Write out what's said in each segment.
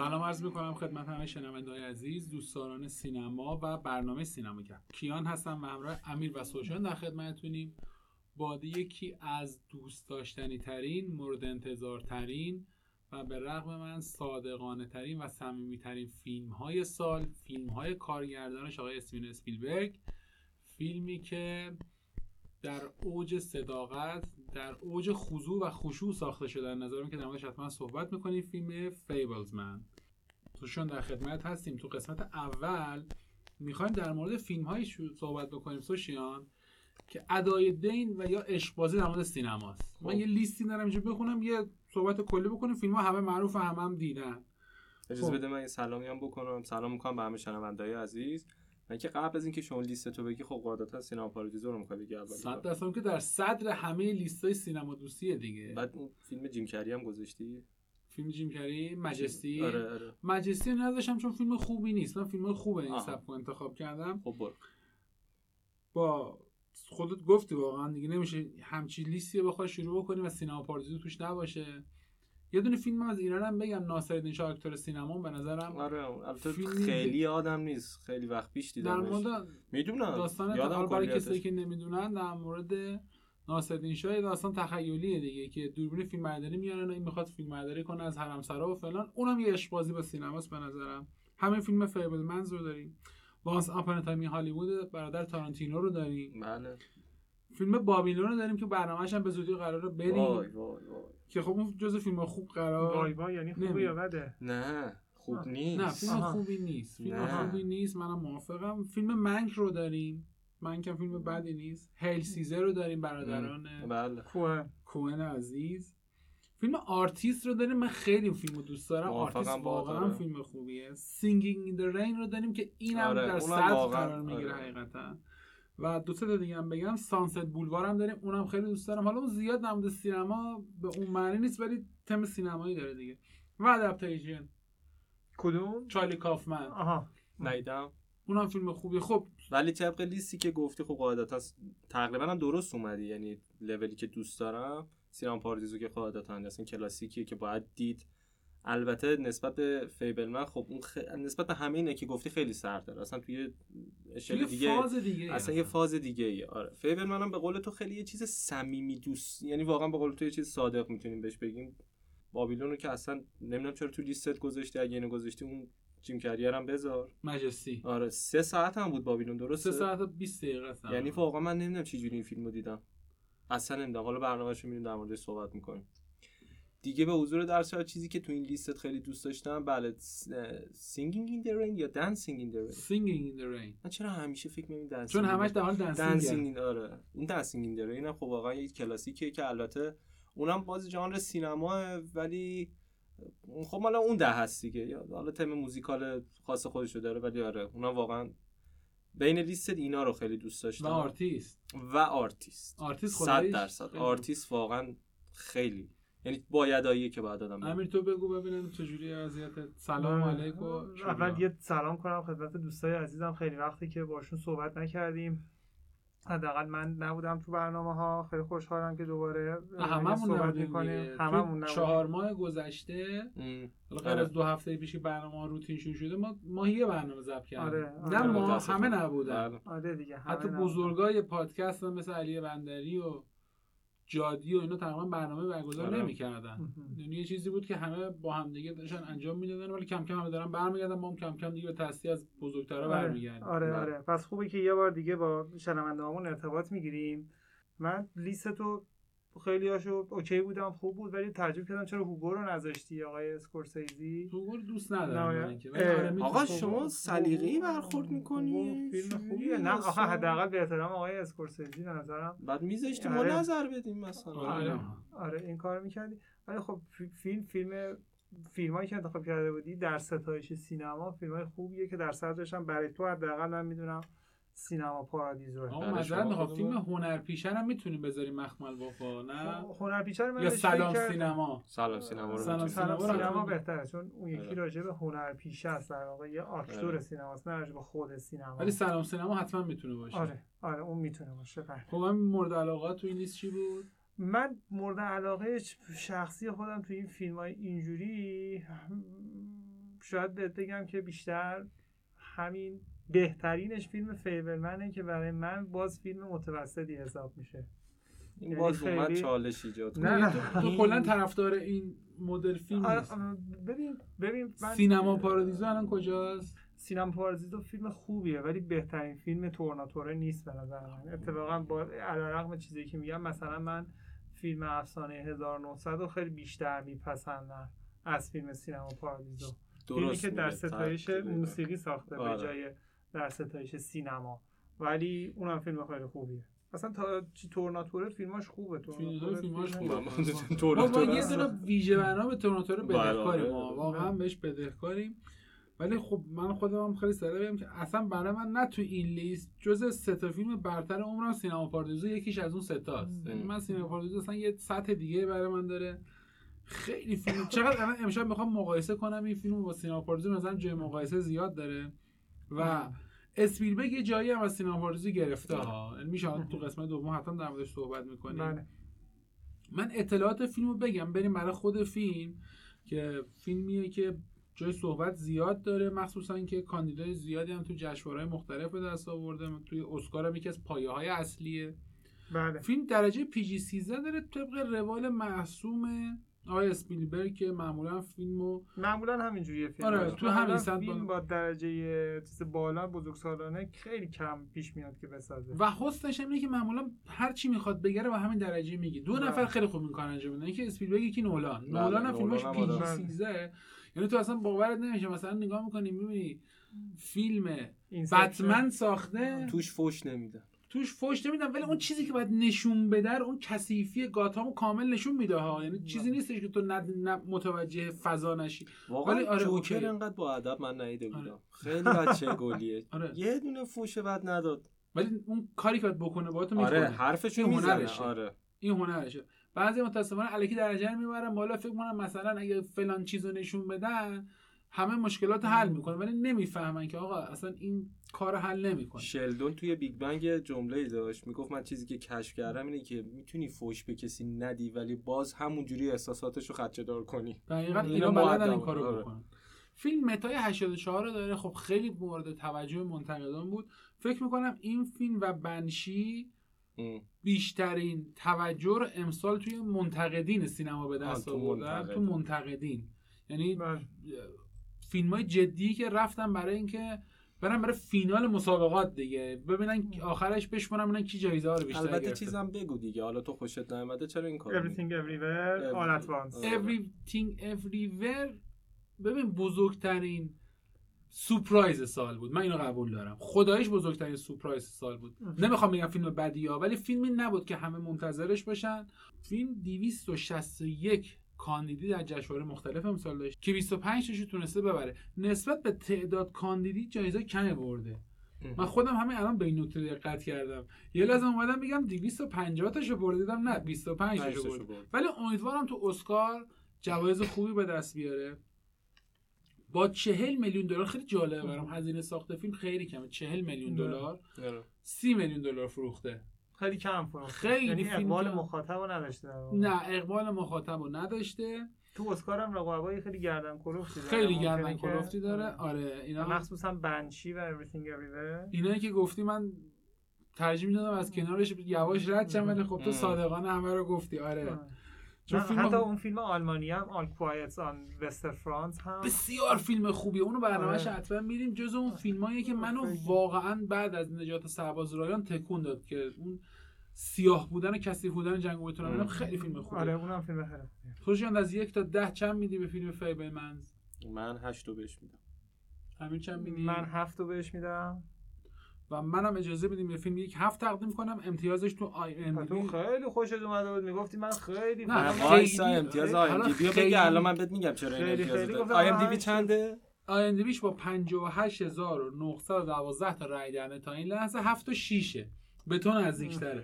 سلام عرض می‌کنم خدمت همه شنونده‌های عزیز، دوستداران سینما و برنامه سینماگر. کیان هستم و همراه امیر و سوشان در خدمتتونیم با یکی از دوست داشتنی ترین، مورد انتظار ترین و به رغم من صادقانه ترین و صمیمی ترین فیلم‌های سال، فیلم‌های کارگردانش آقای استیون اسپیلبرگ. فیلمی که در اوج صداقت، در اوج خضوع و خشوع ساخته شده. در نظرم که در موردش حتما صحبت می‌کنیم. فیلم فیبلزمن. توشون در خدمت هستیم. تو قسمت اول می‌خوایم در مورد فیلم‌هایی صحبت بکنیم سوشیان که ادای دین و یا عشق‌بازی در مورد سینماست. من یه لیستی دارم اینجا بخونم، یه صحبت کلی بکنیم. فیلم‌ها همه معروفه، هم دیدن. اجازه بده من یه سلامی هم بکنم. سلام می‌کنم به همه شنونده‌های عزیز. من که قبل از اینکه شما لیستتو بگی خب قاعدتا سینما پارادیزو رو می‌خوای بگی اول. 100% که در صدر همه لیست‌های سینما دوستیه دیگه. بعد اون فیلم جیم کری هم گذاشتی؟ فیلم جیم کری مجستی؟ آره. مجستی نذاشتم چون فیلم خوبی نیست. من فیلم خوبه این سبکو انتخاب کردم. خب برو. با خودت گفتی واقعا دیگه نمیشه همچین لیستی رو بخوای شروع بکنی و سینما پارادیزو توش نباشه. یه دونه فیلم از ایران هم بگم، ناصرالدین شاه اکتور سینما به نظرم البته خیلی آدم نیست، خیلی وقت پیش دیدمش. در مورد میدونم داستان برای کسایی که نمیدونن در مورد ناصرالدین شاه داستان تخیلیه دیگه که دوربین فیلمبرداری میارن و این میخواد فیلمبرداری کنه از حرمسرا و فلان. اونم یه عشق‌بازی با سینماست به نظرم. همین فیلم فیبلمنز رو داریم. وانس آپن تایم این هالیوود برادر تارانتینو رو داریم. بله. فیلم بابیلون رو داریم که برنامه‌اش هم به زودی قراره بریم. وای. که خب اون جزء فیلم خوب قرار. وای یعنی خوبه یا بده؟ نه خوب نیست. نه فیلم خوبی نیست. خوبی نیست، منم موافقم. فیلم منک رو داریم. منک هم فیلم بدی نیست. هیل سیزر رو داریم برادران بله. کوهن عزیز. فیلم آرتیست رو داریم. من خیلی فیلمو دوست دارم. آرتیست واقعا فیلم خوبیه. سینگینگ این دی رین رو داریم که اینم در صدر قرار میگیره حقیقتا. و دو سه تا دیگه هم بگم، سانست بولوار هم داریم، اونم خیلی دوست دارم. حالا اون زیاد نمود سینما به اون معنی نیست ولی تم سینمایی داره دیگه. و ادپتیشن کدوم؟ چارلی کافمن. ندیدم. اونم فیلم خوبی. خب ولی طبق لیستی که گفتی خب قاعدتا تقریبا هم درست اومدی، یعنی لولی که دوست دارم سینما پارادیزو که قاعدتا اصلا کلاسیکیه که باید دید. البته نسبت به فیبلمن خب اون نسبت به همه اینه که گفتی خیلی سردتره، اصلا توی اشل دیگه فاز دیگه اصلا یه فاز دیگه ایه. آره فیبلمن هم به قول تو خیلی یه چیز صمیمی دوست، یعنی واقعا به قول تو یه چیز صادق میتونیم بهش بگیم. بابیلون رو که اصلا نمیدونم چرا تو لیستت گذاشتی، اگه اینو گذاشتی اون جیم کری هم بذار. مجستی. آره 3 ساعت هم بود بابیلون، درسته؟ 3 ساعت و 20 دقیقه است. یعنی واقعا من نمیدونم چه جوری این فیلمو دیدم، اصلا نمیدونم. حالا برنامه‌شو میریم در موردش صحبت می‌کنیم دیگه. به حضور درس چیزی که تو این لیستت خیلی دوست داشتم بله Singing in the Rain یا Dancing in the Rain. Singing in the Rain. من چرا همیشه فکر می‌کنم چون همش در حال دنسینگ. آره این Dancing in the Rain هم خب واقعا یه کلاسیکیه که البته اونم باز ژانر سینماه ولی خب مالا اون ده هست دیگه، حالا تم موزیکال خاص خودشو داره ولی آره اونم واقعا بین لیست اینا رو خیلی دوست داشتم. و آرتیست 100% آرتیست واقعا خیلی، یعنی بایداییه که بعد آدم. امیر تو بگو ببینم چجوری وضعیت. سلام علیکم. اول یه سلام کنم خدمت دوستای عزیزم، خیلی وقتی که باشون صحبت نکردیم، حداقل من نبودم تو برنامه‌ها. خیلی خوشحالم که دوباره صحبت می‌کنیم. هممون 4 ماه گذشته غیر از 2 هفته پیش که برنامه‌ها روتینشون شده ما یه برنامه ضبط کردیم. نه ما همه نبودن. آره دیگه حتی بزرگای پادکست مثل علی بندری و جادی و اینا تقریبا برنامه برگزار نمی‌کردن. یعنی یه چیزی بود که همه با هم دیگه داشتن انجام میدادن ولی کم کم همه دارن برمیگردن. ما هم کم کم دیگه به تصدیق از بزرگترا برمیگردیم. آره پس خوبه که یه بار دیگه با شنوندهامون ارتباط میگیریم. من لیستو خیلیاشو اوکی بودم، خوب بود، ولی تعجب کردم چرا هوگو رو نذاشتی آقای اسکورسیزی. هوگو رو دوست ندارم. آقا شما سلیقه‌ای برخورد می‌کنی؟ فیلم خوبیه. نه آخه حداقل به احترام آقای اسکورسیزی به نظرم بعد میذاشتی ما نظر بدیم مثلا. آره این کارو می‌کردی. ولی خب فیلمایی که انتخاب کرده بودی در ستایش سینما فیلمای خوبیه که در صدرش هم برای تو حداقل من میدونم سینما پارادیزو. مثلا فیلم هنرپیشه هم میتونیم بذاریم مخمل وفا. نه هنرپیشه رو من یا سلام سینما. سلام سینما بهتره چون اون یکی راجع به هنرپیشه است، در واقع یه آکتور سینماست، نه راجع به خود سینما. ولی سلام سینما حتما میتونه باشه. آره اون میتونه باشه. خب من مورد علاقه تو این لیست چی بود؟ من مورد علاقه شخصی خودم تو این فیلم‌های اینجوری شاید بهت بگم که بیشتر همین بهترینش فیلم فیبلمنه که برای من باز فیلم متوسطی حساب میشه. این باز اومد چالش ایجاد نه تو کلا طرفدار این مدل فیلم نیست. ببین سینما پارادیزو الان کجاست؟ سینما پارادیزو فیلم خوبیه ولی بهترین فیلم تورناتوره نیست به نظر من. اتفاقا با علیرغم چیزی که میگم، مثلا من فیلم افسانه 1900 رو خیلی بیشتر میپسندم از فیلم سینما پارادیزو. فیلمی که در ستایش موسیقی ساخته به جای در ستایش سینما، ولی اونم فیلم خیلی خوبیه. اصلا تورناتوره فیلماش خوبه. فیلماش خوبه. تورناتوره یه دونه ویژه بنا به تورناتوره بدهکاریم، واقعا بهش بدهکاریم. ولی خب من خودم خیلی سریع بگم که اصلا برای من نه تو این لیست جز 3 تا فیلم برتر عمرم سینما پارادیزو یکیش از اون 3 تاست. یعنی من سینما پارادیزو اصلا یه سطح دیگه برای من داره. خیلی فیلم چقدر من امشب میخوام مقایسه کنم این فیلمو با سینما پارادیزو، مثلا جای مقایسه زیاد داره و اسپیلبرگ یه جایی هم از سینما پارادیزو گرفته ها. یعنی میشه تو قسمت دوم حتما در موردش صحبت می‌کنیم. من اطلاعات فیلمو بگم بریم برای خود فیلم که فیلمیه که جای صحبت زیاد داره، مخصوصا که کاندیدای زیادی هم تو جشنواره‌های مختلف به دست آورده. توی اسکار هم یکی از پایه‌های اصلیه. بله. فیلم درجه PG-13 داره طبق روال معصوم آقای اسپیلبرگ که معمولا همینجوریه فیلم. آره تو همین فیلم با درجه چیز بالا بزرگسالانه خیلی کم پیش میاد که بسازه. و حسنش اینه که معمولا هر چی میخواد بگره با همین درجه میگه. 2 نفر خیلی خوب این کار انجام میدن، که اسپیلبرگ یکی نولان هم فیلمش PG-13. یعنی تو اصلا باورت نمیشه مثلا نگاه میکنی میبینی فیلم بتمن ساخته توش فوش نمیدن ولی اون چیزی که باید نشون بده اون کثیفی گاتامو کامل نشون میده ها. یعنی چیزی نیستش که تو متوجه فضا نشی. ولی آره جوکر انقدر با ادب من ندیده بودم. خیلی بچه گلیه. یه دونه فوش بد نداد، ولی اون کاری که باید بکنه باهات میکنه. آره حرفشو میزنه. آره این هنرشه. بعضی متأسفانه الکی درجه رو میبرن بالا، فکر کنم مثلا اگه فلان چیزو نشون بدن همه مشکلات حل میکنه، ولی نمیفهمن که آقا اصلا این کار حل نمیکنه. شلدون توی بیگ بنگ جمله‌ای داشت میگفت من چیزی که کشف کردم اینه که میتونی فوش به کسی ندی ولی باز همونجوری احساساتشو خدشه‌دار کنی. دقیقاً اینا بلدن این کارو بکنن. فیلم متای 84 رو داره. خب خیلی مورد توجه منتقدان بود. فکر میکنم این فیلم و بنشی بیشترین توجه رو امسال توی منتقدین سینما به دست آوردن. تو منتقدین یعنی فیلم‌های جدی که رفتن برای اینکه برای فینال مسابقات دیگه ببینن آخرش بشمونن ببینن کی جایزه ها رو بیشتر گرفته. البته چیزم بگو دیگه، حالا تو خوشت نیومده چرا این کارو Everything Everywhere All at Once. Everything Everywhere ببین بزرگترین سورپرایز سال بود. من اینو قبول دارم. خداییش بزرگترین سورپرایز سال بود. نمیخوام بگم فیلم بدیه ولی فیلمی نبود که همه منتظرش باشن. فیلم 261 کاندیدی در جشنواره مختلف امسال داشت که 25 تاشو تونسته ببره. نسبت به تعداد کاندیدی جایزه کمی برده. من خودم همین الان به این نکته دقت کردم. یه لحظه اومدم بگم 250 تاشو برده، دیدم نه 25 تاشو برده. ولی امیدوارم تو اسکار جوایز خوبی به دست بیاره. با 40 میلیون دلار خیلی جالبه برام. هزینه ساخت فیلم خیلی کمه. 40 میلیون دلار 30 میلیون دلار فروخته. خیلی کم فروخته. خیلی یعنی اقبال مخاطبو نداشته. نه اقبال مخاطبو نداشته. تو اسکار هم رقابای خیلی گردن کلفتی داره. خیلی گردن کلفتی داره. آره اینا مخصوصا بنشی و Everything Everywhere. اینایی که گفتی من ترجیح میدادم از کنارش یواش رد شم، ولی خب تو صادقانه همه رو گفتی. آره حتی اون فیلم آلمانی هم All Quiet on Western Front هم بسیار فیلم خوبیه. اونو برنامه‌اش حتما میریم. جز اون فیلمایی که منو واقعا بعد از نجات سرباز رایان تکون داد که اون سیاه بودن و کثیف بودن جنگ بتونم خیلی فیلم خوبه. آره اونم فیلم خیلی خوبه. خوشیان از 1 تا 10 چند میدی به فیلم فیبلمنز؟ من 8 بهش میدم. همین چند میدی؟ من 7 بهش میدم. و منم اجازه بدیم به فیلم 7 تقدیم کنم. امتیازش تو IMDb. تو خیلی خوشت اومده بود میگفتی من خیلی وایسا امتیاز IMDb رو بگی الان من بهت میگم چرا این امتیاز داد. IMDb چنده؟ IMDbش با 58912 تا رای دهنده تا این لحظه 7 و 6 به تو نزدیک‌تره.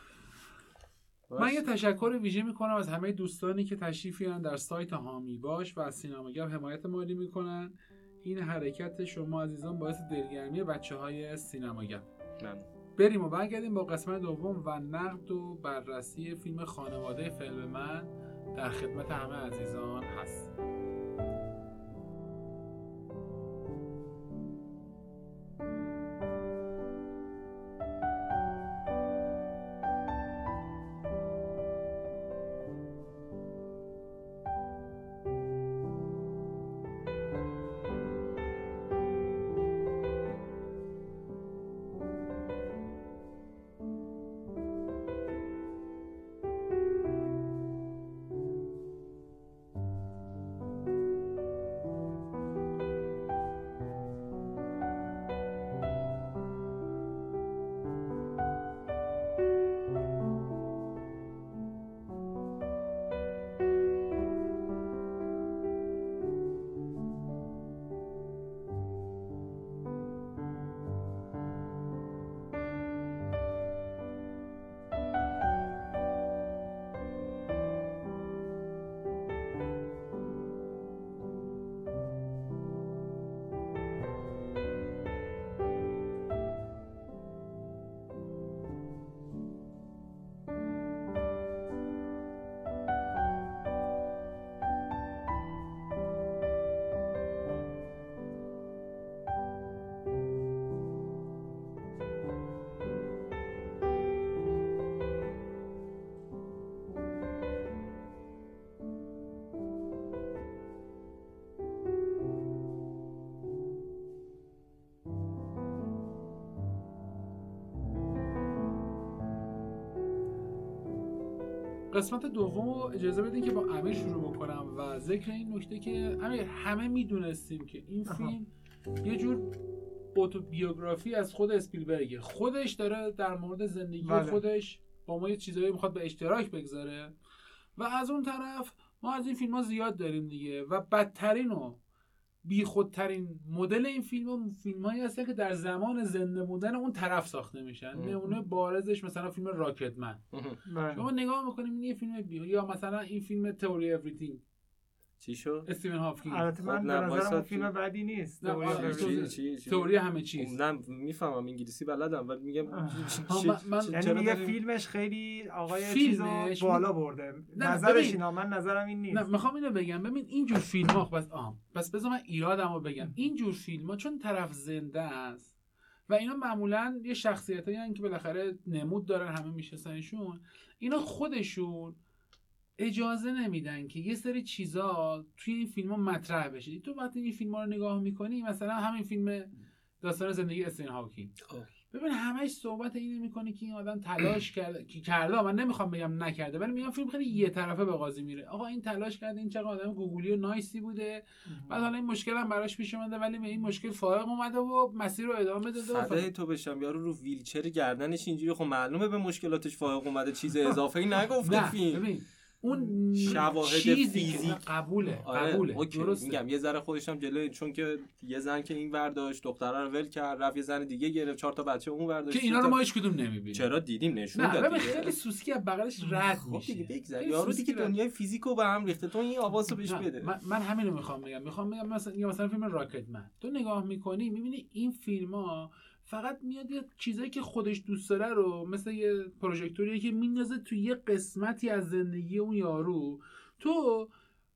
من یه تشکر ویژه میکنم از همه دوستانی که تشریف بیارن در سایت هامی باش و از سینماگپ حمایت مالی میکنن. این حرکت شما عزیزان باعث دلگرمی بچه‌های سینماگپ. بریم و برگردیم با قسمت دوم و نقد و بررسی فیلم خانواده فیبلمن در خدمت همه عزیزان هست. قسمت دوم اجازه بدین که با امیر شروع بکنم و ذکر این نکته که امیر همه میدونستیم که این فیلم یه جور اتوبیوگرافی از خود اسپیلبرگ، خودش داره در مورد زندگی خودش با ما یه چیزایی میخواد به اشتراک بگذاره و از اون طرف ما از این فیلم ها زیاد داریم دیگه و بدترین و بی خودترین مدل این فیلم هایی هستن که در زمان زنده بودن اون طرف ساخته میشن. نمونه بارزش مثلا فیلم راکتمن، شما نگاه میکنیم این یه فیلم یا مثلا این فیلم تئوری اوریثینگ چی شد؟ استیون هاکینگ. البته من به نظرم فیلم بدی نیست. تئوری همه چیز. نه میفهمم انگلیسی بلدم ولی میگم یعنی میگه فیلمش خیلی آقای چیزو بالا برده. نظرش اینا، من نظرم این نیست. نه میخوام اینو بگم، ببین اینجور فیلم‌ها بس بذار من ایرادمو بگم. اینجور فیلم‌ها چون طرف زنده است و اینا معمولاً یه شخصیتایی هستن که بالاخره نمود دارن، همه میشناسنشون، اینا خودشون اجازه نمیدن که یه سری چیزا توی این فیلم‌ها مطرح بشه. تو وقتی این فیلم‌ها رو نگاه می‌کنی، مثلا همین فیلم داستان زندگی استیون هاکینگ، ببین همش صحبت اینو می‌کنه که این آدم تلاش کرده، من نمیخوام بگم نکرده، ولی میگم فیلم خیلی یه طرفه به قاضی میره. آقا این تلاش کرده، این چقدر آدم گوگلی و نایسی بوده، بعد حالا این مشکل هم براش پیش اومده ولی به این مشکل فائق اومده و مسیر رو ادامه داده. فدای تو بشم، یارو رو ویلچر گردنش اینجوری، خب معلومه به مشکلاتش فائق اومده، چیز اضافه‌ای نگفته فیلم. ببین اون شواهد فیزیک قبوله. درست میگم یه ذره خودش هم جلوی، چون که یه زن که این ورداشت دختره رو ول کرد، رفت یه زن دیگه گرفت، 4 تا بچه اون ورداشت که اینا رو ما هیچ کدوم نمیبینیم. چرا دیدیم نشون داد دیگه. خیلی سوسکی از بغلش رد میشه. خب دیگه بگذار یارو دیگه دنیای فیزیکو به هم ریخته، تو این آوازو بهش بده. من همین رو میخوام بگم مثلا فیلم راکتمن تو نگاه میکنی میبینی این فیلم‌ها فقط میاد یه چیزایی که خودش دوست داره رو مثل یه پروژکتوری که میندازه تو یه قسمتی از زندگی اون یارو، تو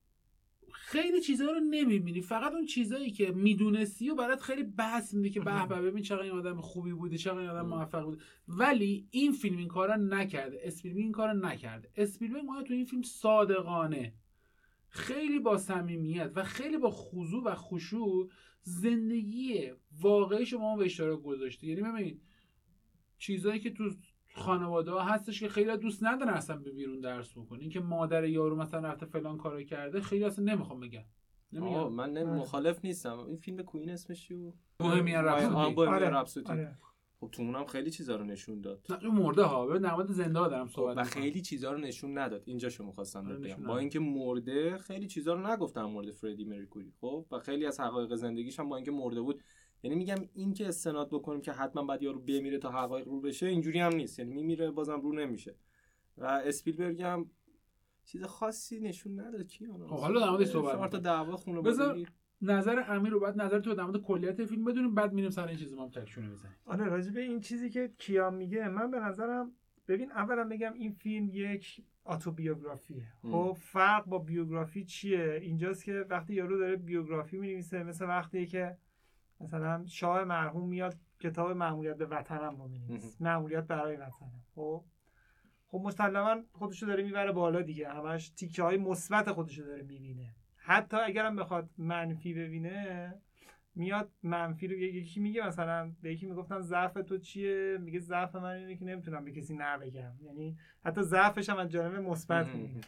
خیلی چیزا رو نمیبینی، فقط اون چیزایی که میدونستی و برات خیلی بحث میده که به به ببین چقدر این آدم خوبی بوده، چقدر این آدم موفق بوده. ولی این فیلم این کارا نکرده، اسپیلبرگ این کارا نکرده. اسپیلبرگ ما تو این فیلم صادقانه، خیلی با صمیمیت و خیلی با خضوع و خشوع زندگی واقعی شما به اشتراک گذاشته. یعنی ببین چیزایی که تو خانواده ها هستش که خیلی دوست ندارن اصلا به بیرون درس بکنن، اینکه مادر یارو مثلا رفته فلان کارو کرده، خیلی اصلا نمیخوام بگم. من مخالف نیستم. این فیلم کوین اسمش چیه؟ بوهمیان رپسودی. خب تو اونم خیلی چیزا رو نشون داد. نه اون مرده ها، ببین در مورد زنده ها دارم صحبت و خیلی چیزا رو نشون نداد. اینجاشو می‌خواستم بگم، با اینکه مرده خیلی چیزا رو نگفتم مورد فردی مرکوری. خب و خیلی از حقایق زندگیش هم با اینکه مرده بود، یعنی میگم این که استناد بکنیم که حتما بعد یارو بمیره تا حقایق رو بشه، اینجوری هم نیست. یعنی میمیره بازم رو نمیشه. و اسپیلبرگ هم چیز خاصی نشون نداد. خب حالا در موردش صحبت 4 تا دعوا خونواده. نظر امیر رو بعد نظر تو در مورد کلیت فیلم بدونیم، بعد میریم سر این چیزا ما تکشونه بزنیم. آره راجع به این چیزی که کیان میگه، من به نظرم ببین اولا بگم این فیلم یک اتوبیوگرافیه. خب فرق با بیوگرافی چیه؟ اینجاست که وقتی یارو داره بیوگرافی می‌نویسه، مثل وقتی که مثلا شاه مرحوم میاد کتاب مأموریت به وطنم رو می‌نویسه، مأموریت برای وطنم. خب مسلماً خودشو داره میبره بالا دیگه، همش تیکه‌های مثبت خودشو داره میبینه. حتی اگرم بخواد منفی ببینه، میاد منفی رو یکی میگه، مثلا به یکی میگفتن ضعف تو چیه، میگه ضعف من اینه که نمیتونم به کسی نه بگم. یعنی حتی ضعفش هم از جانب مثبت میگه.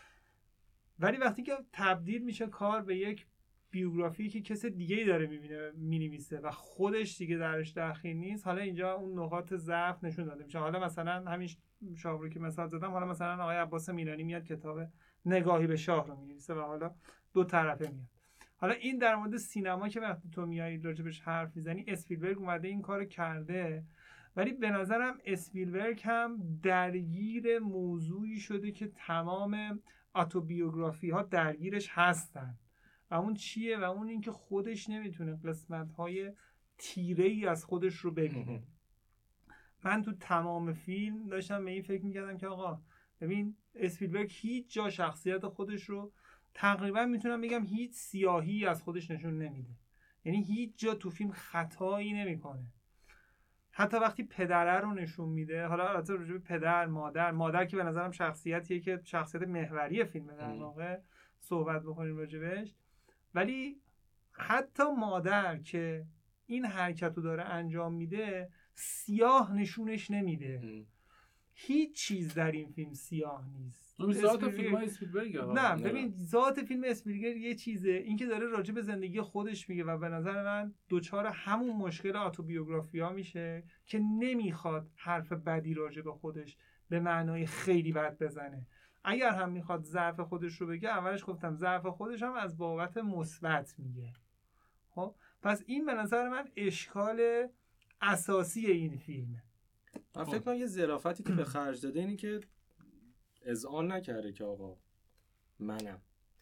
ولی وقتی که تبدیل میشه کار به یک بیوگرافی که کسی دیگه‌ای داره میبینه مینویسه و خودش دیگه درش دخیل نیست، حالا اینجا اون نقاط ضعف نشون داده میشه. حالا مثلا همین شاه رو که مثال زدم، حالا مثلا آقای عباس میرانی میاد کتاب نگاهی به شاه رو مینویسه و حالا دو طرفه میاد. حالا این در مورد سینما که وقتی تو میای راجبش حرف میزنی، اسپیلبرگ اومده این کارو کرده، ولی به نظرم اسپیلبرگ هم درگیر موضوعی شده که تمام اتوبیوگرافی ها درگیرش هستن و اون چیه؟ و اون این که خودش نمیتونه قسمت‌های تیره‌ای از خودش رو ببینه. من تو تمام فیلم داشتم به این فکر می‌کردم که آقا ببین اسپیلبرگ هیچ جا شخصیت خودش رو تقریبا میتونم بگم هیچ سیاهی از خودش نشون نمیده. یعنی هیچ جا تو فیلم خطایی نمیکنه. حتی وقتی پدره رو نشون میده، حالا البته راجع به پدر، مادر که به نظرم شخصیتیه که شخصیت محوری فیلمه در واقع صحبت بکنیم راجبش، ولی حتی مادر که این حرکت رو داره انجام میده سیاه نشونش نمیده. هیچ چیز در این فیلم سیاه نیست. ذات فیلم های اسپیلبرگ. نه ببین ذات فیلم اسپیلبرگ یه چیزه، این که داره راجع به زندگی خودش میگه و به نظر من دوچار همون مشکل اتوبیوگرافیا میشه که نمیخواد حرف بدی راجع به خودش به معنای خیلی بد بزنه. اگر هم میخواد ضعف خودش رو بگه، اولش گفتم ضعف خودش هم از بابت مثبت میگه. خب پس این به نظر من اشکال اساسی این فیلمه. من فکر کنم یه ظرافتی که به خرج داده اینی که اذعان نکرده که آقا منم،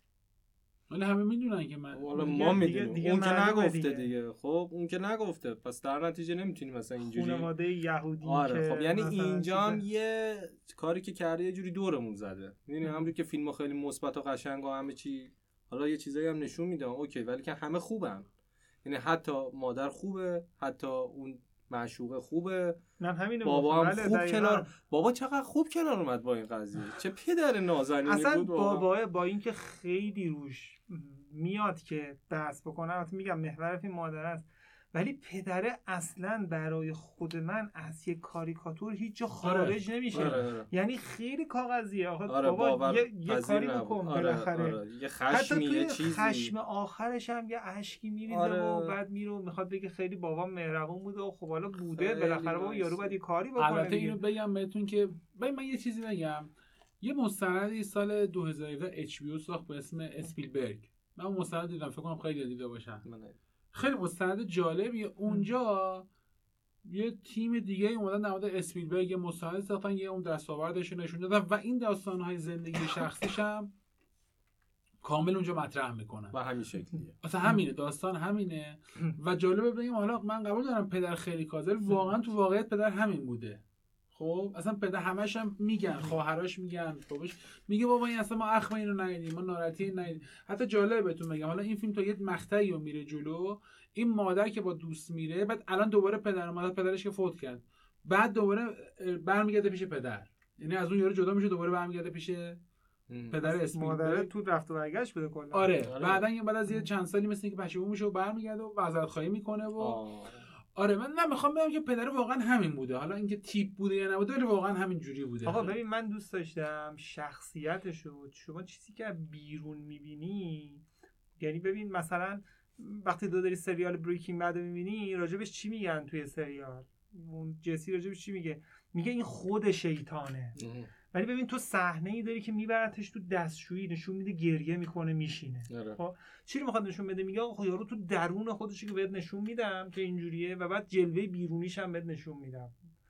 ولی همه میدونن که من، والا ما میدونیم اون که نگفته دیگه. خب اون که نگفته، پس در نتیجه نمیتونیم مثلا اینجوری خانواده یهودی. آره خب یعنی اینجا هم یه کاری که کرده یه جوری دورمون زده. میدونی همونجوری که فیلم‌ها خیلی مثبت و قشنگ و همه چی، حالا یه چیزایی هم نشون میدن اوکی، ولی که همه خوبن. یعنی حتی مادر خوبه، حتی اون معشوقه خوبه، بابا هم خوب کنار، بابا چقدر خوب کنار اومد با این قضیه، چه پدر نازنینی بود اصلا بابا با اینکه خیلی روش میاد که دست بکنه، البته میگم محور فیلم مادر است، ولی پدره اصلا برای خود من از یک کاریکاتور هیچ جا خارج نمیشه. یعنی خیلی کاغذیه. بابا یه کاری بکن بالاخره. یه خشمی، یه چیزی، خشم آخرش هم یه اشکی میریزه و بعد میره میخواد بگه خیلی بابا مهربون بوده و خب حالا بوده بالاخره بابا یارو باید یه کاری بکنه. البته اینو بگم بهتون که من یه چیزی بگم، یه مستندی سال 2017 اچ بی او ساخت به اسم اسپیلبرگ. من اون مستند دیدم، فکر کنم خیلی دیده باشن. خیلی مستند جالبیه. اونجا یه تیم دیگه اومدن در مورد اسپیلبرگ یه مستند ساختن، یه اون دستاوردش رو نشون دادن و این داستان‌های زندگی شخصیش هم کامل اونجا مطرح میکنن و همین شکلیه. اصلا همینه، داستان همینه. و جالبه بگیم حالا من قبول دارم پدر خیلی کاذب، واقعا تو واقعیت پدر همین بوده. خب اصلا پدر همش هم میگن، خواهرش میگن، باباش میگه بابا این اصلا ما اخم اینو ندیدیم، ما ناراحتی ندیدیم. حتی جالبه بهتون بگم، حالا این فیلم تا یه مقطعی رو میره جلو، این مادر که با دوست میره، بعد الان دوباره پدر اومد، پدرش که فوت کرد، بعد دوباره برمیگرده پیش پدر، یعنی از اون یارو جدا میشه دوباره برمیگرده پیش پدر اسپیلبرگ. مادر تو رفت و برگشت بوده کلا. آره بعد از یه چند سالی مثل اینکه پشیمون میشه و برمیگرده و معذرت خواهی میکنه و آره من میخوام بگم که پدر واقعا همین بوده، حالا اینکه تیپ بوده یا نبوده ولی واقعا همین جوری بوده. آقا ببین من دوست داشتم شخصیتشو، شما چیزی که بیرون میبینی، یعنی ببین مثلا وقتی داری سریال بریکینگ بد میبینی راجبش چی میگن توی سریال، اون جسی راجبش چی میگه این خود شیطانه. ولی ببین تو صحنه‌ای داری که میبرتش تو دستشویی، نشون میده گریه میکنه میشینه. خب چی رو میخواد نشون بده؟ میگه آقا یارو تو درون خودشو که بهت نشون میدم که اینجوریه و بعد جلوه بیرونیش هم بهت نشون میدم.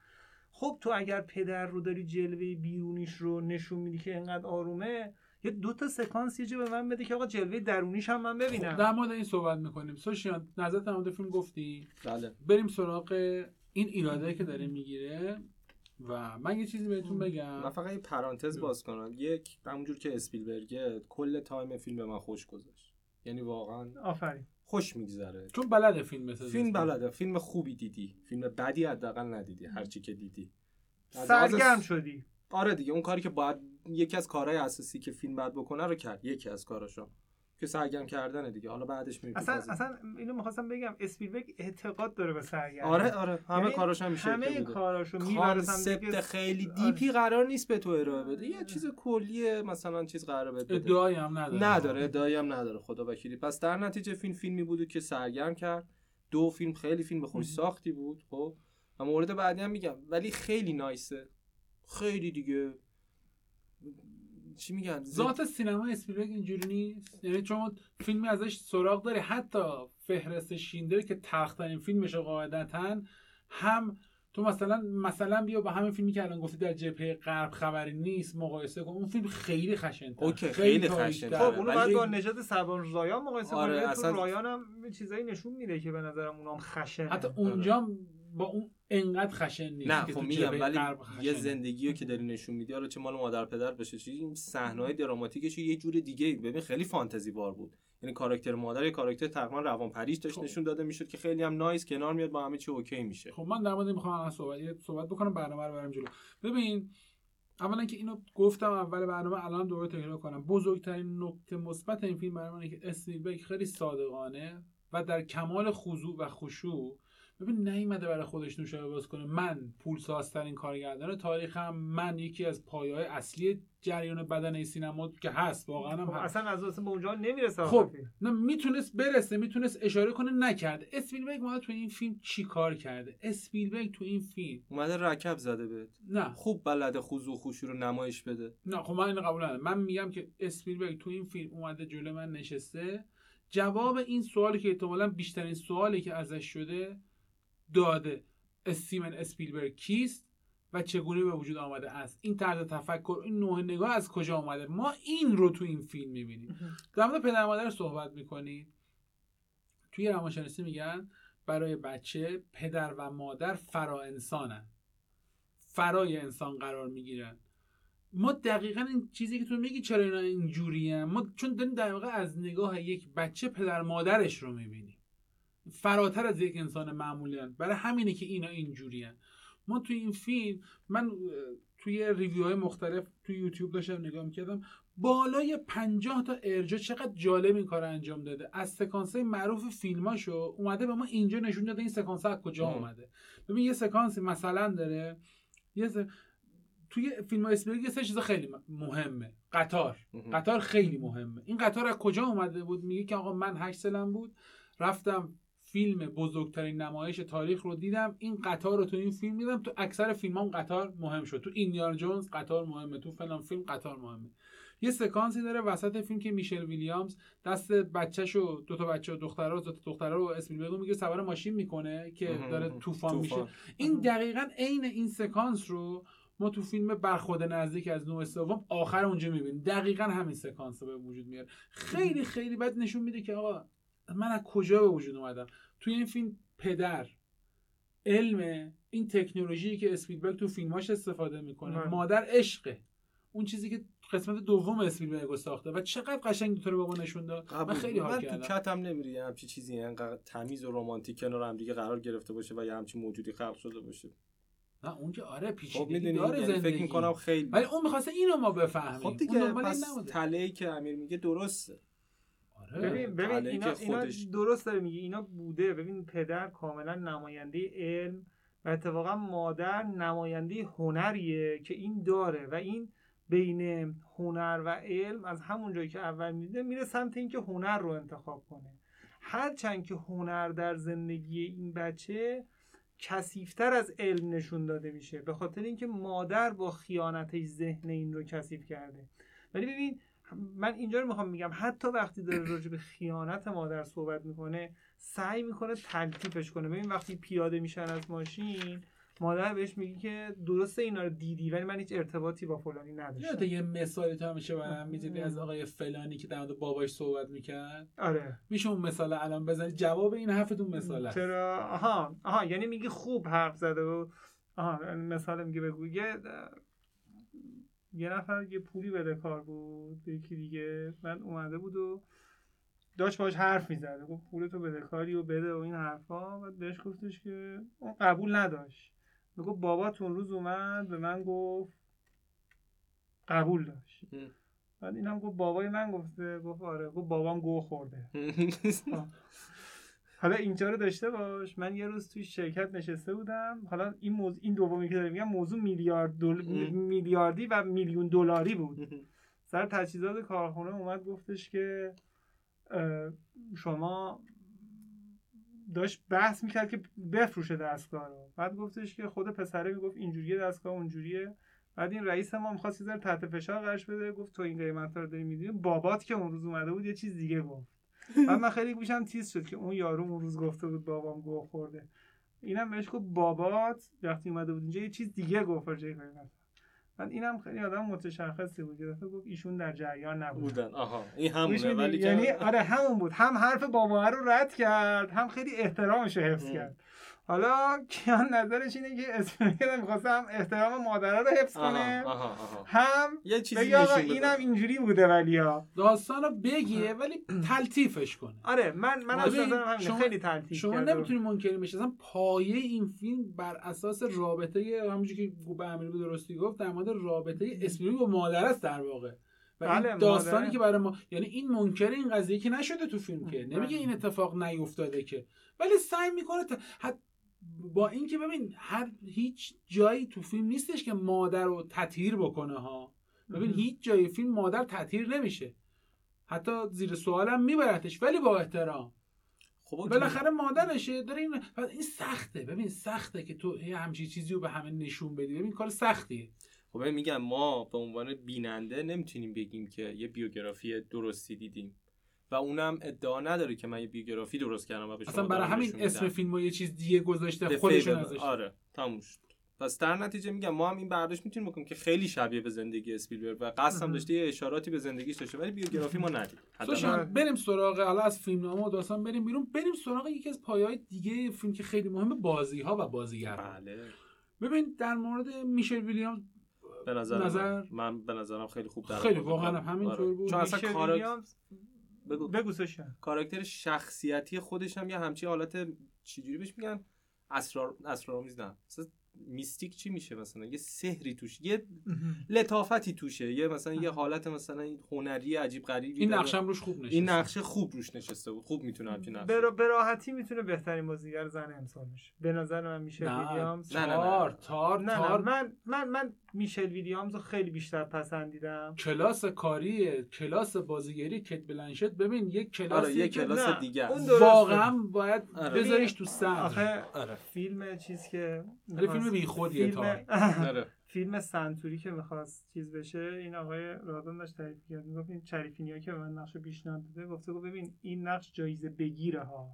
خب تو اگر پدر رو داری جلوه بیرونیش رو نشون میدی که اینقدر آرومه، یه دو تا سکانس یه جا به من بده که آقا جلوه درونیش هم من ببینم. خب در مورد این صحبت میکنیم. سوشیان نظرت در مورد فیلم گفتی؟ بله. بریم سراغ این ایرادایی که داره میگیره. و من یه چیزی بهتون بگم، من فقط یه پرانتز باز کنم. یک همونجور که اسپیلبرگ کل تایم فیلم به من خوش گذاشت، یعنی واقعا آفرین خوش میگذره، چون بلده فیلم بسازه. فیلم بلده، فیلم خوبی دیدی، فیلم بدی حداقل ندیدی، هرچی که دیدی سرگرم شدی. آره دیگه اون کاری که باید، یکی از کارهای اساسی که فیلم باید بکنه رو کرد، یکی از کاراشو که سرگرم کردنه دیگه. حالا بعدش میگم اصلا اینو می‌خواستم بگم، اسپیلبرگ اعتقاد داره به سرگرمی. آره همه کاراش هم میشه، همه کاراشو کانسپت خیلی دیپی قرار نیست به تو ارائه بده، یه چیز کلیه مثلا چیز قرار بده، ادعایی هم نداره خدا وکیلی. پس در نتیجه فیلمی بود که سرگرم کرد. دو فیلم خیلی فیلم خوش ساختی بود. خب و مورد بعدی هم میگم، ولی خیلی نایسه، خیلی دیگه چی میگن، ذات سینما اسپیلبرگ اینجوری نیست. یعنی چون فیلمی ازش سراغ داره، حتی فهرست شیندلر که تلخ‌ترین فیلمشه قاعدتاً، هم تو مثلا بیا با همین فیلمی که الان گفتی در جبهه غرب خبری نیست مقایسه کن، اون فیلم خیلی خشن‌تره. اوکی خیلی خشن‌تره. خب اونو بعد با نژاد سبان رایان مقایسه کنیم. آره تو رایان هم چیزایی نشون میده که به نظرم اونام خشنه. حتی اونجا با اون انقدر خشن نیست. نه خب میگم ولی یه زندگیو که داری نشون میدی، حالا چه مال مادر پدر بشه، چه این صحنه‌های دراماتیکش یه جور دیگه ببین خیلی فانتزی وار بود. یعنی کاراکتر مادر یه کاراکتر تقریبا روانپریش داشت نشون داده میشد که خیلی هم نایس کنار میاد با همه چی اوکی میشه. خب من در مورد میخوام الان صحبت بکنم، برنامه رو بریم جلو. ببین اولا که اینو گفتم اول برنامه، الان دوباره تکرار کنم، بزرگترین نکته مثبت این فیلم برای من اینه که اسپیلبرگ خیلی صادقانه و در کمال خضوع و خشوع ببین نیومده برای خودش نوشابه باز کنه. من پولسازترین کارگردان تاریخم، من یکی از پایه‌های اصلی جریان بدنه سینما که هست، واقعا هم هست. اصلا از اصلا به اونجا نمیرسه. خب نه میتونست برسه، میتونست اشاره کنه، نکرد. اسپیلبرگ اومده تو این فیلم چی کار کرده؟ اسپیلبرگ تو این فیلم اومده رکب زده بهت. نه خوب بلده خضوع و خشوع رو نمایش بده. نه خب من اینو قبول ندارم. من میگم که اسپیلبرگ تو این فیلم اومده جلوی من نشسته، جواب این سوالی که احتمالاً بیشترین سوالی که ازش شده داده. استیون اسپیلبرگ کیست و چگونه به وجود آمده است؟ این طرز تفکر، این نوع نگاه از کجا آمده؟ ما این رو تو این فیلم میبینیم. در مورد پدر مادر صحبت میکنید. توی روانشناسی میگن برای بچه پدر و مادر فرا انسانن، فرای انسان قرار میگیرن. ما دقیقاً این چیزی که تو میگی چرا اینا اینجوریه، ما چون داریم در واقع از نگاه یک بچه پدر مادرش رو میبینیم، فراتر از یک انسان معمولی هن. برای همینه که اینا اینجوریه. ما توی این فیلم، من توی ریویوهای مختلف توی یوتیوب داشتم نگاه میکردم، بالای 50 تا ارجاع. چقدر جالب این کار انجام داده. از سکانس‌های معروف فیلماشو اومده به ما اینجا نشون داده این سکانس از کجا اومده. ببین یه سکانسی مثلا داره، توی فیلم اسپیلبرگ یه سه چیز خیلی مهمه. قطار خیلی مهمه. این قطار از کجا اومده بود؟ میگه که آقا من 8 سالم بود، رفتم فیلم بزرگترین نمایش تاریخ رو دیدم، این قطار رو تو این فیلم دیدم. تو اکثر فیلمام قطار مهم شد. تو ایندیانا جونز قطار مهمه، تو فلان فیلم قطار مهمه. یه سکانسی داره وسط فیلم که میشل ویلیامز دست بچه‌شو، دو تا بچه دخترا رو اسپیلبرگ میگه سوار ماشین میکنه که داره طوفان میشه. این دقیقاً عین این سکانس رو ما تو فیلم برخورد نزدیک از نوع سوم آخر اونجا میبینیم. دقیقاً همین سکانس رو به وجود میاره. خیلی خیلی بد نشون میده که آقا من از کجا به وجود اومدم. توی این فیلم پدر علم، این تکنولوژی که اسپیلبرگ تو فیلماش استفاده میکنه، مادر عشقه، اون چیزی که قسمت دوم اسپیلبرگ ساخته و چقدر قشنگ تو رو به ما نشون داد. من خیلی حال کردم. من تو کتم نمیری همچین چیزی انقدر تمیز و رمانتیک کنار هم دیگه قرار گرفته باشه و یه همچین موجودی خلق شده باشه. نه اون که آره پیچیدگی داره زندگی. فکر میکنم خیلی، ولی اون می‌خواسته اینو ما بفهمیم. خب دیگه پس تله‌ای که امیر میگه درسته. ببین اینا درست داره میگه، اینا بوده. ببین پدر کاملا نماینده علم و اتفاقا مادر نماینده هنریه که این داره و این بین هنر و علم از همون جایی که اول میره سمت این که هنر رو انتخاب کنه. هرچند که هنر در زندگی این بچه کثیف‌تر از علم نشون داده میشه به خاطر اینکه مادر با خیانتش ذهن این رو کثیف کرده. ولی ببین من اینجا رو میخوام میگم حتی وقتی داره راجع به خیانت مادر صحبت میکنه سعی میکنه تلطیفش کنه. ببین وقتی پیاده میشن از ماشین مادر بهش میگه که درسته اینا رو دیدی ولی من هیچ ارتباطی با فلانی نداشتم. یه مثالی تو همیشه برام میزدی از آقای فلانی که در مورد باباش صحبت میکرد. آره میشه اون مثال الان بزنی جواب این حرفتون مثاله. چرا؟ آها یعنی میگه خوب حرف زده و مثال میگه بگو یه نفر یه پولی بده کار بود یکی دیگه، من اومده بود و داشت باش حرف میزد، گفت پولتو بده کاری و بده و این حرفا. بعد بهش گفتش که اون قبول نداشت. گفت باباتون روز اومد به من گفت قبول داشت. بعد اینم گفت بابای من گفته. گفت آره. گفت بابام گو خورده. حالا اینجا رو داشته باش، من یه روز توی شرکت نشسته بودم. حالا این دومی که دارم میگم موضوع میلیاردی و میلیون دلاری بود. سر تجهیزات کارخونه اومد گفتش که شما داشت بحث میکرد که بفروشه دستگاه رو. بعد گفتش که خود پسره میگفت اینجوریه دستگاه اونجوریه. بعد این رئیس ما می‌خواست یه ذره تحت فشار قرارش بده، گفت تو این قیمتا رو داری میدی. بابات که اون روز اومده بود یه چیز دیگه گفت. بعد من خیلی گوشم تیز شد که اون یارو اون روز گفته بود بابام گوه خورده. اینم بهش گفت بابات وقتی اومده بود اینجا یه چیز دیگه گفت راجع به من. بعد اینم خیلی آدم متشخصی بود. گفت ایشون در جریان نبودن. آها این همونه. ولی یعنی آره همون بود. هم حرف بابا رو رد کرد، هم خیلی احترامش رو حفظ کرد. حالا کیان نظرش اینه که اسپیلبرگ می‌خواد هم احترام مادرها رو حفظ کنه، هم یه چیزی اینم اینجوری بوده ولی داستانو بگیه ولی تلطیفش کنه. آره من از نظرم همین خیلی تلطیف شما نمیتونی منکر بشی. اصلا پایه این فیلم بر اساس رابطه همونجوری که به امیر درستی گفت در مورد رابطه اسپیلبرگ با مادر است در واقع. و این داستانی که برای ما، یعنی این منکر این قضیه که نشده تو فیلم که نمیگه این اتفاق نیفتاده که، ولی سعی میکنه با اینکه ببین هیچ جایی تو فیلم نیستش که مادر رو تطهیر بکنه ها. ببین هیچ جای فیلم مادر تطهیر نمیشه، حتی زیر سوالم میبرتش ولی با احترام. خب بالاخره مادرشه داره این سخته. ببین سخته که تو همچین چیزی رو به همه نشون بدی. ببین کار سختیه. خب میگم ما به عنوان بیننده نمیتونیم بگیم که یه بیوگرافی درستی دیدیم و اونم ادعا نداره که من یه بیوگرافی درست کردم و به شما اصلا برای همین اسم فیلمو یه چیز دیگه گذاشته، خودشون ازش. آره تموم شد. پس در نتیجه میگم ما هم این برداشت میتونیم بکنیم که خیلی شبیه به زندگی اسپیلبرگ و قصد هم داشته یه اشاراتی به زندگیش داشته، ولی بیوگرافی ما ندید. بریم سراغ حالا از فیلمنامه و داستان بریم سراغ یکی از پایه‌های دیگه فیلم که خیلی مهمه، بازی‌ها و بازیگران. بله. ببین در مورد میشل ویلیامز به نظر من به نظرم خیلی خوب در خیلی واقعا همینطور بود. چون اصلا بگو سوشن کاراکتر شخصیتی خودش هم یه همچین حالت چجوری بهش میگن اسرارآمیز نه مثلا میستیک چی میشه، مثلا یه سحری توش، یه لطافتی توشه، یه مثلا یه حالت مثلا هنری عجیب غریبی. این نقشه روش خوب نشسته. این نقشه خوب روش نشسته بود. خوب میتونه همین نقشه به راحتی میتونه بهترین بازیگر زن امسال بشه به نظر من. میشل ویلیامز من میشل ویلیامز رو خیلی بیشتر پسندیدم. کلاس کاری، کلاس بازیگری کیت بلنشت، ببین یک کلاس یه کلاس دیگه واقعا باید بذاریش تو صدر. فیلم چیز که فیلم بیخودیه فیلم سنتوری که می‌خواست چیز بشه، این آقای رادون داشت تعریف کرد، میگفت این چریفینیا که من نقش پیشنهاد داده، گفت ببین این نقش جایزه بگیره ها.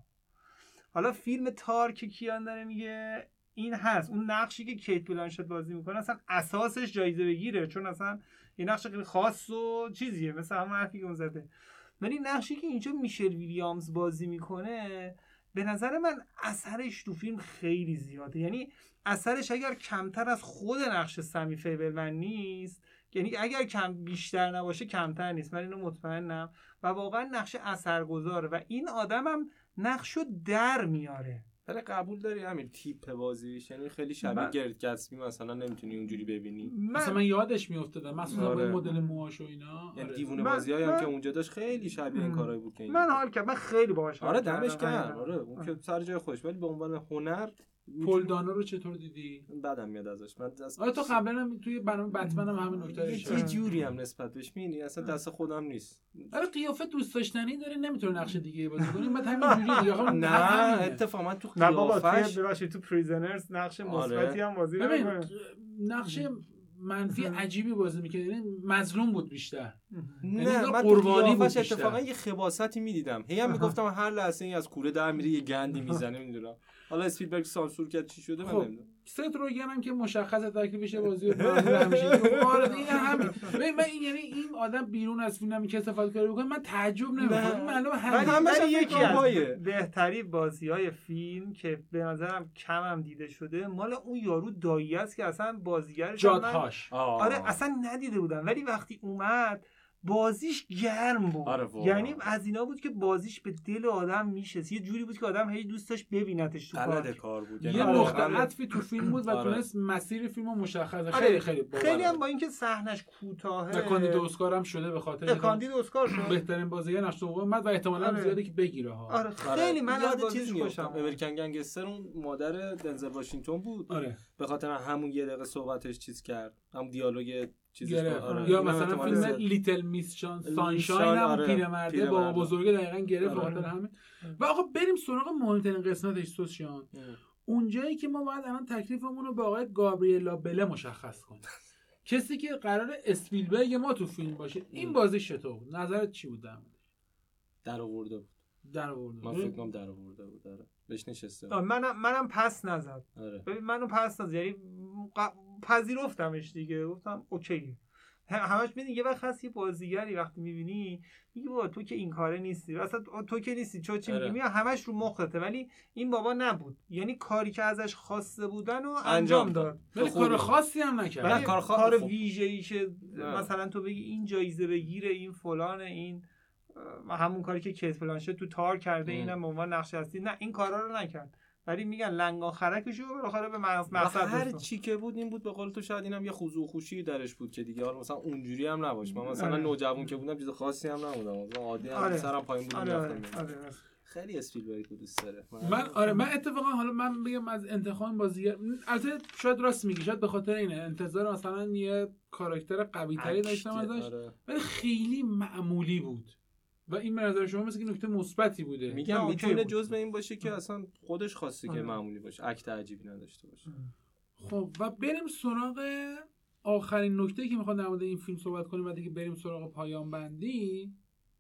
حالا فیلم تار که کیان داره میگه این هست، اون نقشی که کیت بلانشت بازی میکنه اصلا اساسش جایزه بگیره، چون اصلا این نقش خیلی خاص و چیزیه، مثلا همون حرفی که اون زده. ولی نقشی که اینجا میشل ویلیامز بازی میکنه به نظر من اثرش تو فیلم خیلی زیاده. یعنی اثرش اگر کمتر از خود نقش سمی فیبلمن نیست، یعنی اگر بیشتر نباشه کمتر نیست، من اینو مطمئنم و واقعا نقش اثرگذاره و این آدمم نقشو در میاره. ولی قبول داری همین تیپ بازیش، یعنی خیلی شبیه گرد گتسبی مثلا نمیتونی اونجوری ببینی. مثلا من یادش میافتادم مثلا با مدل موهاش و اینا، یعنی دیوونه بازیایی هم که اونجا داشت خیلی شبیه این کارایی بود که من حال کردم، من خیلی باهاش آره دمش گرم. آره اون که سر جای خودش، ولی به عنوان هنر پل دانو رو چطور دیدی؟ بعدم میاد ازش. من آره تو قبلا هم توی برنامه بتمن هم همین نکته رو یه جوری هم نسبت بهش می‌بینی، اصلا دست خودم نیست. آره قیافه دوست داشتنی داره، نمیتونه نقش دیگه بازی کنه، بعد همین جوری دیگه. نه اتفاقا تو قیافش تو پریزنرز نقش مثبتی هم بازی می‌کنه، نقش منفی عجیبی بازی می‌کنه، یعنی مظلوم بود بیشتر. نه من قربانی بود. اتفاقا یه خباستی می‌دیدم، هی هم میگفتم هر لحظه این از کوره در میره یه گندی میزنه، نمیدونم حالا اسپیلبرگ سانسور کرد چی شده من نمیدونم. ست روگن هم که مشخصه تکلیفش بازی همیشه آره این همین. من این یعنی این آدم بیرون از فیلم که استفاده کرده بکنه من تعجب نمی‌کنم. معلومه همش یکی از بهترین بازی‌های فیلم که به نظرم کم هم دیده شده مال اون یارو دایی است که اصلا بازیگرش آره اصلا ندیده بودم، ولی وقتی اومد بازیش گرم بود. یعنی از اینا بود که بازیش به دل آدم میشه، یه جوری بود که آدم هیچ دوست داشت ببینتش تو کار بود. یه نقطه عطفی تو فیلم بود و تونست مسیر فیلمو مشخصه. خیلی خیلی هم با اینکه صحنش کوتاهه کاندید اسکار هم شده، به خاطر کاندید اسکار شد بهترین بازیگر نقش دوم اومد و احتمالاً زیاده که بگیره ها. آره خیلی من یاد چیز میافتم، امریکن گنگستر اون مادر دنزل واشنگتن بود. به خاطر همون یه دقیقه صحبتش چیز کرد، هم دیالوگ چیزش یا مثلا فیلم لیتل میس سانشاین هم پیرمرده با بزرگه دقیقاً گرفت خاطر همین. و آقا بریم سراغ مهمترین قسمتش سوشیان، اونجایی که ما باید الان تکلیفمون رو به آقای گابریلا بله مشخص کنیم. کسی که قرار اسپیلبرگ ما تو فیلم باشه. این بازی چطور بود؟ نظرت چی بود در آورده بود. من فکر کنم در آورده بود. داره بهش نشسته. منم پس نزد. ببین منو پس نزد، یعنی پذیرفتمش دیگه، گفتم اوکی. همش میدونی یه وقت هست یه بازیگری وقتی میبینی میگی بابا تو که این کاره نیستی، اصلا تو که نیستی، چی میگی؟ همش رو مخته، ولی این بابا نبود، یعنی کاری که ازش خواسته بودن و انجام داد، ولی کار خاصی هم نکرد. کار ویژه‌ای که مثلا تو بگی این جایزه بگیره، این فلان، این همون کاری که کیت بلانشت تو تار کرده اینم به عنوان نقش اصلی، نه این کارا رو نکرد. ولی میگن لنگا خرکشو بالاخره به مقصد هر چی که بود این بود. به قول تو شاید اینم یه خضوع خوشی درش بود که دیگه مثلا اونجوری هم نباش. من مثلا نوجوان که بودم چیز خاصی هم نبودم، مثلا عادی هم سرم پایین بودم رفتم. خیلی اسپیلبرگ رو دوست داره. من اتفاقا حالا من بگم از انتخاب بازیگر، البته شاید راست میگی، شاید به خاطر اینه انتظار مثلا یه کاراکتر قوی تری داشتم ازش، ولی خیلی معمولی بود و این به نظر شما مثل که نکته مثبتی بوده. میگم میتونه جزء این باشه که اصلا خودش خواسته که معمولی باشه، اکت عجیبی نداشته باشه. خب و بریم سراغ آخرین نکته‌ای که میخوام در مورد این فیلم صحبت کنیم و دیگه بریم سراغ پایان بندی.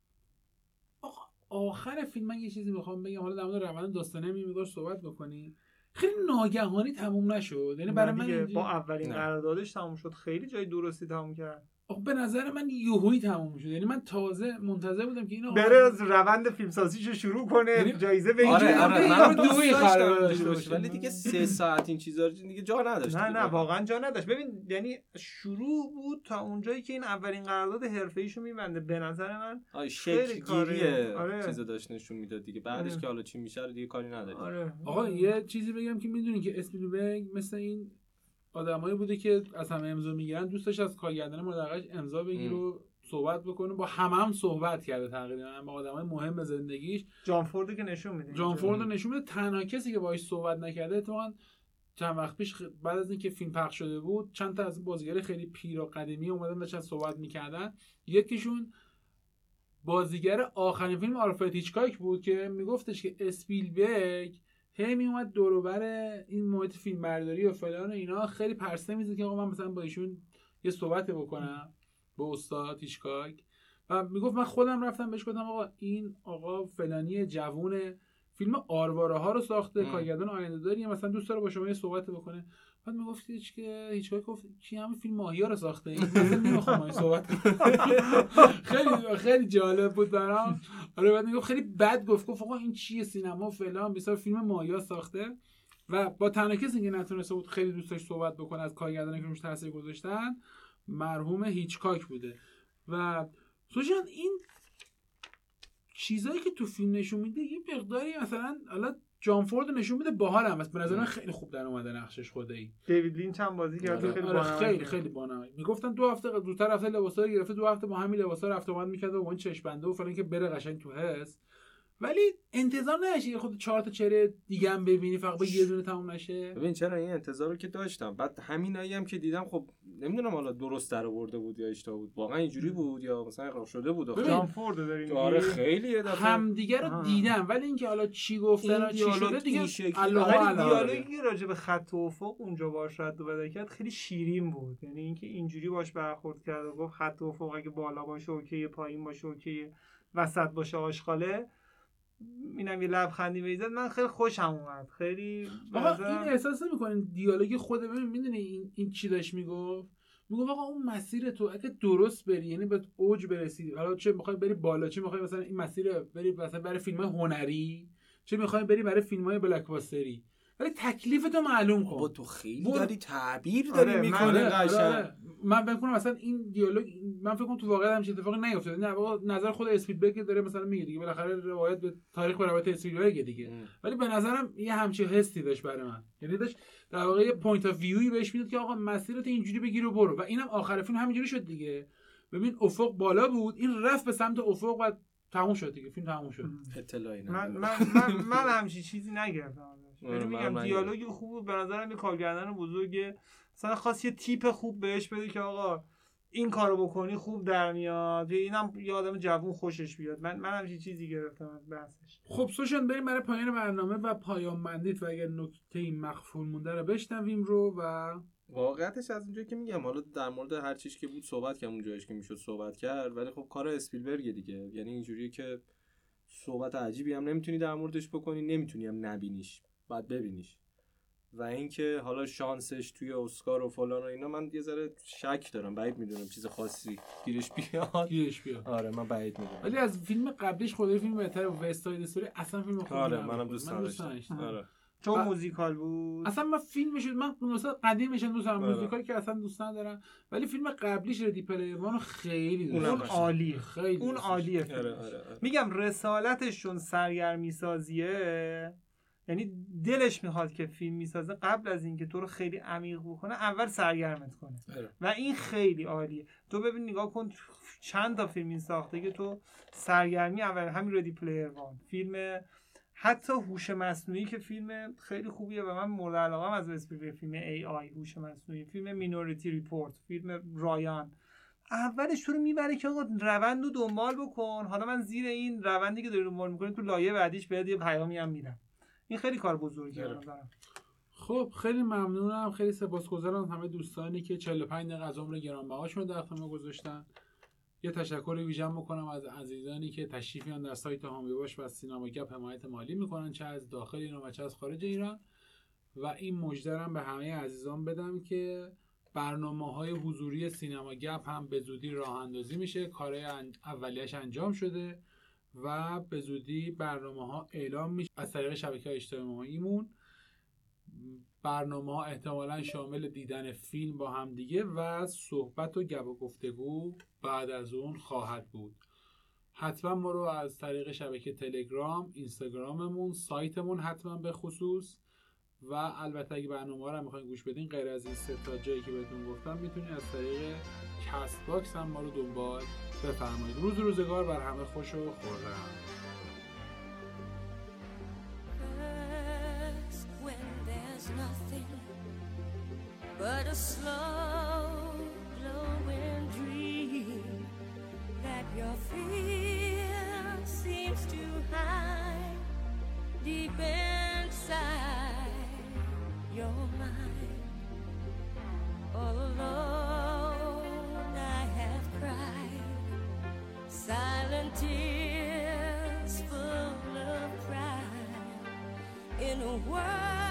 آخر فیلم من یه چیزی میخوام بگم، حالا در مورد روند داستانه میگم صحبت بکنیم. خیلی ناگهانی تموم نشد، یعنی برای من با اولین قراردادش تموم شد، خیلی جای درستی تموم کرد. به نظر من یهویی تموم شد، یعنی من تازه منتظر بودم که اینو بره از روند فیلمسازیشو شروع کنه، جایزه بگیره. آره من دوی خراب باشه، ولی دیگه 3 ساعت این چیزا دیگه جا نداشت. نه واقعا جا نداشت. ببین یعنی شروع بود تا اونجایی که این اولین قرارداد حرفه‌ایشو میبنده. به نظر من شکل گیری چیزا داشت نشون میداد دیگه. بعدش که حالا چی میشه رو دیگه کاری نداره. آقا یه چیزی بگم که میدونی که اسپیلبرگ مثل این آدمایی بوده که از همه امضا میگیرن، دوستش از کارگردان مورد علاقه‌اش امضا بگیره و صحبت بکنه. با هم صحبت کرده تقریبا با آدمای مهم به زندگیش. جان فوردی که نشون میده، جان فورد رو نشون میده. تنها کسی که باهاش صحبت نکرده اتفاقا چند وقت پیش بعد از اینکه فیلم پخش شده بود چند تا از بازیگر خیلی پیر و قدیمی اومدن داشتن صحبت میکردن. یکیشون بازیگر آخرین فیلم آلفرد هیچکاک بود که میگفتش که اسپیلبرگ می اومد دور و بر این محیط فیلم برداری و فلان و اینا خیلی پرسه میزد که آقا من مثلا با ایشون یه صحبت بکنم با استاد هیچکاک، و میگفت من خودم رفتم بهش گفتم آقا این آقا فلانی جوون فیلم آرواره ها رو ساخته، کارگردان آینده داریه، مثلا دوست داره با شما یه صحبت بکنه. بعد میگفتیش که هیچکاک گفت کی همین فیلم ماهیا رو ساخته، این مثلا نمیخوام با این صحبت خیلی جالب بود برام. آره بعد میگفت خیلی بد گفت آقا این چیه سینما فلان بسا فیلم ماهیا ساخته. و با تنها کسی که نتونسته بود خیلی دوست داشت صحبت بکنه از کارگردانی که روش تاثیر گذاشتن مرحوم هیچکاک بوده. و سوشان این چیزایی که تو فیلم نشون میده یه مقداری مثلا حالا جان فورد نشون میده باحالم است، به نظر من خیلی خوب در اومده نقشش خدایی. دیوید لینچ هم بازی کرده خیلی بانمک. میگفتن 2 هفته زودتر رفته لباسا رو گرفته، 2 هفته با همین لباسا رفت اومد میکرد و اون چشم بنده و فلان که بره قشنگ تو حس. ولی انتظار نداشتی خود 4 تا چهره دیگه هم ببینی فقط با یه دونه تموم نشه. ببین چرا این انتظار رو که داشتم، بعد همینایی هم که دیدم خب نمیدونم حالا درست در آورده بود یا اشتباه بود، واقعا اینجوری بود یا مثلا اقراق شده بود. جان فورد دارین آره خیلی یه دفعه همدیگه رو دیدم، ولی اینکه حالا چی گفتن و چی شده دیگه دیالوگی راجع به خط و افق اونجا باش رد و بدل کرد خیلی شیرین بود. یعنی اینکه اینجوری باش برخورد کرد و گفت خط و افق اگه بالا باشه اوکی، پایین باشه اوکی، وسط باشه آشغاله. اینم یه لبخندی میزد، من خیلی خوشم اومد. خیلی آقا این احساس نمی‌کنین دیالوگ خود ببین میدونی این چی داشت میگفت آقا اون مسیر تو اگه درست بری یعنی به اوج برسی، حالا چه می‌خوای بری بالا، چه می‌خوای مثلا این مسیر بری مثلا برای فیلم‌های هنری، چه می‌خوای بری برای فیلم‌های بلاکباستری، ولی تکلیفتو معلوم کن. بابا تو خیلی داری تعبیر داری می‌کنی قشنگ. من فکر کنم مثلا این دیالوگ من فکر کنم تو واقعیت همچین اتفاقی نیفتاده. نه نظر خود اسپیلبرگ داره مثلا میگه دیگه، بالاخره روایت به تاریخ به روایت اسپیلبرگ دیگه. ولی به نظرم یه همچین حسی داشت برای من، یعنی داشت در واقع یه پوینت اف ویوی بهش میداد که آقا مسیرت اینجوری بگیر و برو. و اینم آخر فیلم همینجوری شد دیگه. ببین افق بالا بود، این رفت به سمت افق و تموم شد دیگه، فیلم تموم شد. اطلاعی من همچین چیزی نگرفتم. یعنی میگم دیالوگ خوب بود به نظرم. یه کارگردان بزرگه مثلا خاص یه تیپ خوب بهش بده که آقا این کارو بکنی خوب در میاد، اینم یه آدم جوون خوشش بیاد. من همچین چیزی گرفتم از بحثش. خب سوشن بریم برای پایان برنامه و پایان بندیت و اگر نکته مخفول مونده رو بشنویم رو. و واقعیتش از اونجایی که میگم حالا در مورد هر چیزی که بود صحبت کردم اونجایش که میشد صحبت کرد، ولی خب کار اسپیلبرگ دیگه، یعنی اینجوریه که صحبت عجیبی هم نمیتونی در موردش بکنی، نمیتونی هم نبینیش، بعد ببینیش. و اینکه حالا شانسش توی اسکار و فلان و اینا من یه ذره شک دارم، بعید میدونم چیز خاصی گیرش بیاد. آره من بعید میدونم. ولی از فیلم قبلیش خود فیلم بهتره، وست ساید استوری اصلا فیلم خوبی آره منم دوست داشتم. آره چون موزیکال بود. اصلا من فیلمش من مثلا قدیمش دوست دارم، موزیکالی که اصلا دوست ندارم، ولی فیلم قبلیش ردی پلیر وان خیلی دوست دارم. اون عالیه، خیلی اون عالیه. آره. میگم رسالتشون سرگرمی سازیه، یعنی دلش میخواد که فیلم میسازه قبل از اینکه تو رو خیلی عمیق بکنه اول سرگرمت کنه. و این خیلی عالیه. تو ببین نگاه کن چند تا فیلم این ساخته که تو سرگرمی اول، همین ردی پلیر وان، فیلم حتی هوش مصنوعی که فیلم خیلی خوبیه و من مورد علاقه‌ام از اسپیلبرگ، فیلم AI هوش مصنوعی، فیلم مینوریتی ریپورت، فیلم رایان، اولش تو رو میبره که آقا روند رو دنبال بکن، حالا من زیر این روندی که داری دنبال میکنی تو لایه بعدیش بهت یه پیامی هم میدم. این خیلی کار بزرگیه دارم. خب خیلی ممنونم، خیلی سپاسگزارم همه دوستانی که 45 دقیقه از عمر گرانبهاشون در اختیار ما گذاشتن. یه تشکر ویژه میکنم از عزیزانی که تشریف میارن در سایت هامی باش و سینما گپ حمایت مالی میکنن، چه از داخل ایران و چه از خارج ایران. و این مژده‌ام به همه عزیزان بدم که برنامه‌های حضوری سینما گپ هم به زودی راه اندازی میشه، کارهای اولیه‌اش انجام شده و به زودی برنامه‌ها اعلام میشه از طریق شبکه‌های اجتماعیمون. برنامه‌ها احتمالاً شامل دیدن فیلم با هم دیگه و صحبت و گپ و گفتگو بعد از اون خواهد بود. حتما ما رو از طریق شبکه تلگرام، اینستاگراممون، سایتمون حتما به خصوص و البته اگه برنامه رو میخواین گوش بدین غیر از این سه تا جایی که بهتون گفتم میتونید از طریق کست باکس هم ما رو دنبال بفرمایید. روزگار بر همه خوش و خورم. But a slow glowing dream that your fear seems to hide deep inside your mind. All alone I have cried silent tears full of pride in a world